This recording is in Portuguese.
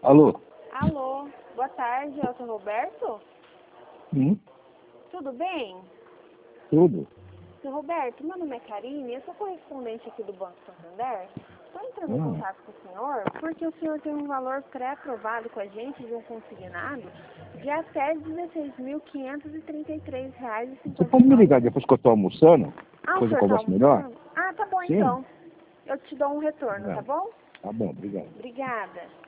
Alô? Alô, boa tarde, é o seu Roberto? Tudo bem? Tudo. Seu Roberto, meu nome é Karine, eu sou correspondente aqui do Banco Santander. Estou entrando em contato com o senhor porque o senhor tem um valor pré-aprovado com a gente de um consignado de até R$ 16.533,50. Você pode me ligar depois que eu estou almoçando? Ah, o Depois eu senhor está converso melhor? almoçando? Ah, tá bom Sim. então. Eu te dou um retorno, tá bom? Tá bom, obrigado. Obrigada.